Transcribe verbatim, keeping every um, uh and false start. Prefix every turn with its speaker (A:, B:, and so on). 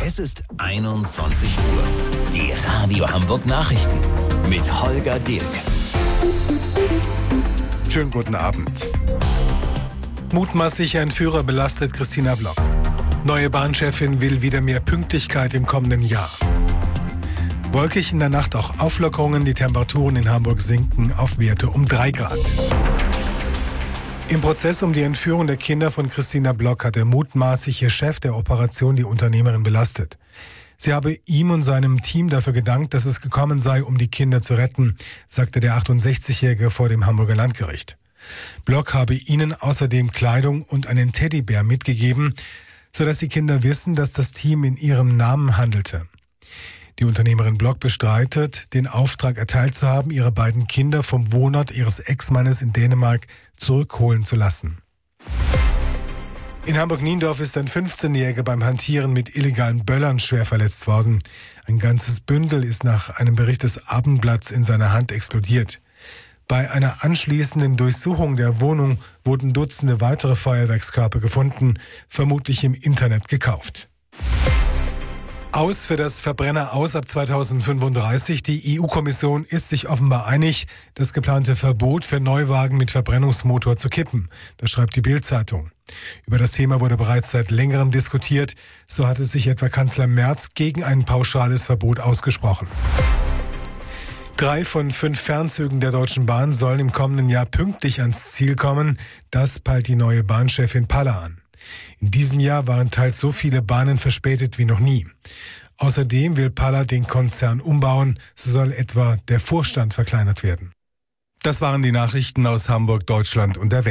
A: Es ist einundzwanzig Uhr. Die Radio Hamburg Nachrichten mit Holger Dilk.
B: Schönen guten Abend. Mutmaßlicher Entführer belastet Christina Block. Neue Bahnchefin will wieder mehr Pünktlichkeit im kommenden Jahr. Wolkig in der Nacht auch Auflockerungen. Die Temperaturen in Hamburg sinken auf Werte um drei Grad. Im Prozess um die Entführung der Kinder von Christina Block hat der mutmaßliche Chef der Operation die Unternehmerin belastet. Sie habe ihm und seinem Team dafür gedankt, dass es gekommen sei, um die Kinder zu retten, sagte der achtundsechzigjährige vor dem Hamburger Landgericht. Block habe ihnen außerdem Kleidung und einen Teddybär mitgegeben, sodass die Kinder wissen, dass das Team in ihrem Namen handelte. Die Unternehmerin Block bestreitet, den Auftrag erteilt zu haben, ihre beiden Kinder vom Wohnort ihres Ex-Mannes in Dänemark zurückholen zu lassen. In Hamburg-Niendorf ist ein fünfzehnjähriger beim Hantieren mit illegalen Böllern schwer verletzt worden. Ein ganzes Bündel ist nach einem Bericht des Abendblatts in seiner Hand explodiert. Bei einer anschließenden Durchsuchung der Wohnung wurden Dutzende weitere Feuerwerkskörper gefunden, vermutlich im Internet gekauft. Aus für das Verbrenner aus ab zweitausendfünfunddreißig. Die E U-Kommission ist sich offenbar einig, das geplante Verbot für Neuwagen mit Verbrennungsmotor zu kippen. Das schreibt die Bild-Zeitung. Über das Thema wurde bereits seit längerem diskutiert. So hatte sich etwa Kanzler Merz gegen ein pauschales Verbot ausgesprochen. Drei von fünf Fernzügen der Deutschen Bahn sollen im kommenden Jahr pünktlich ans Ziel kommen. Das peilt die neue Bahnchefin Palla an. In diesem Jahr waren teils so viele Bahnen verspätet wie noch nie. Außerdem will Palla den Konzern umbauen, so soll etwa der Vorstand verkleinert werden. Das waren die Nachrichten aus Hamburg, Deutschland und der Welt.